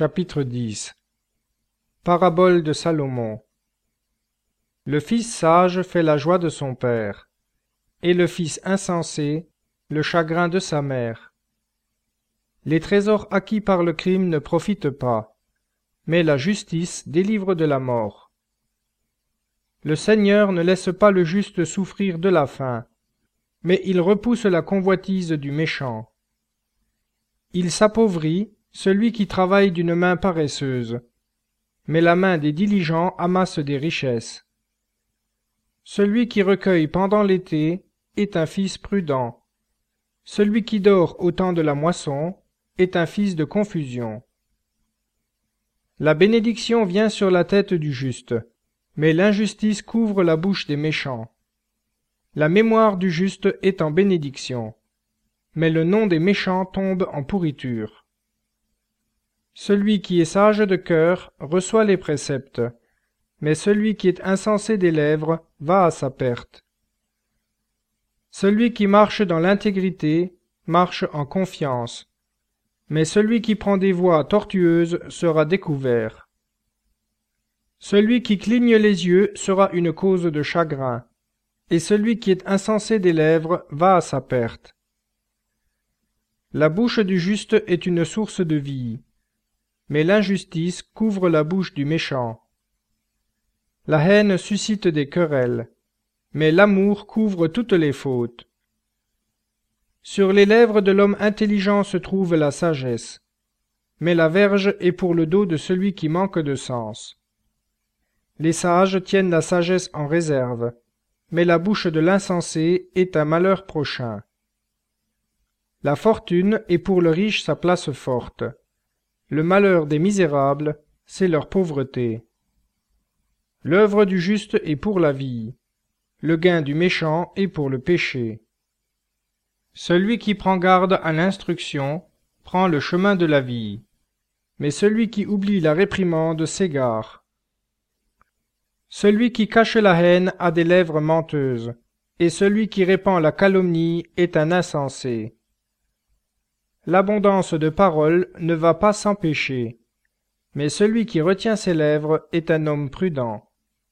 Chapitre 10 Parabole de Salomon. Le fils sage fait la joie de son père, et le fils insensé le chagrin de sa mère. Les trésors acquis par le crime ne profitent pas, mais la justice délivre de la mort. Le Seigneur ne laisse pas le juste souffrir de la faim, mais il repousse la convoitise du méchant. Il s'appauvrit, celui qui travaille d'une main paresseuse, mais la main des diligents amasse des richesses. Celui qui recueille pendant l'été est un fils prudent. Celui qui dort au temps de la moisson est un fils de confusion. La bénédiction vient sur la tête du juste, mais l'injustice couvre la bouche des méchants. La mémoire du juste est en bénédiction, mais le nom des méchants tombe en pourriture. Celui qui est sage de cœur reçoit les préceptes, mais celui qui est insensé des lèvres va à sa perte. Celui qui marche dans l'intégrité marche en confiance, mais celui qui prend des voies tortueuses sera découvert. Celui qui cligne les yeux sera une cause de chagrin, et celui qui est insensé des lèvres va à sa perte. La bouche du juste est une source de vie, mais l'injustice couvre la bouche du méchant. La haine suscite des querelles, mais l'amour couvre toutes les fautes. Sur les lèvres de l'homme intelligent se trouve la sagesse, mais la verge est pour le dos de celui qui manque de sens. Les sages tiennent la sagesse en réserve, mais la bouche de l'insensé est un malheur prochain. La fortune est pour le riche sa place forte. Le malheur des misérables, c'est leur pauvreté. L'œuvre du juste est pour la vie, le gain du méchant est pour le péché. Celui qui prend garde à l'instruction prend le chemin de la vie, mais celui qui oublie la réprimande s'égare. Celui qui cache la haine a des lèvres menteuses, et celui qui répand la calomnie est un insensé. L'abondance de paroles ne va pas sans péché, mais celui qui retient ses lèvres est un homme prudent.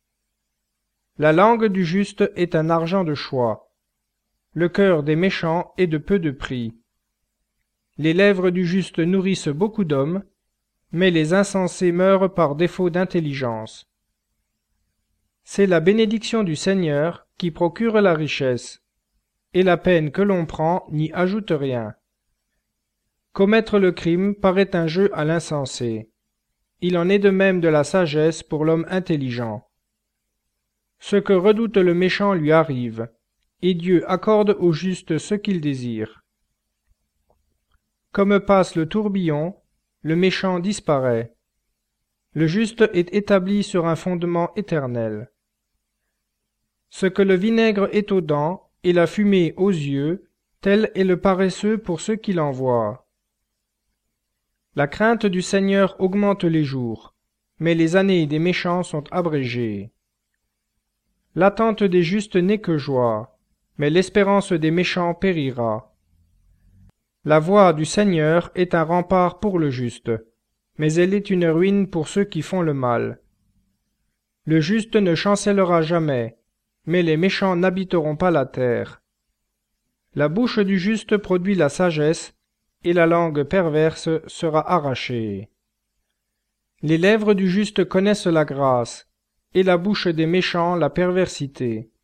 La langue du juste est un argent de choix. Le cœur des méchants est de peu de prix. Les lèvres du juste nourrissent beaucoup d'hommes, mais les insensés meurent par défaut d'intelligence. C'est la bénédiction du Seigneur qui procure la richesse, et la peine que l'on prend n'y ajoute rien. Commettre le crime paraît un jeu à l'insensé. Il en est de même de la sagesse pour l'homme intelligent. Ce que redoute le méchant lui arrive, et Dieu accorde au juste ce qu'il désire. Comme passe le tourbillon, le méchant disparaît. Le juste est établi sur un fondement éternel. Ce que le vinaigre est aux dents et la fumée aux yeux, tel est le paresseux pour ceux qui l'envoient. La crainte du Seigneur augmente les jours, mais les années des méchants sont abrégées. L'attente des justes n'est que joie, mais l'espérance des méchants périra. La voie du Seigneur est un rempart pour le juste, mais elle est une ruine pour ceux qui font le mal. Le juste ne chancellera jamais, mais les méchants n'habiteront pas la terre. La bouche du juste produit la sagesse, et la langue perverse sera arrachée. Les lèvres du juste connaissent la grâce, et la bouche des méchants la perversité.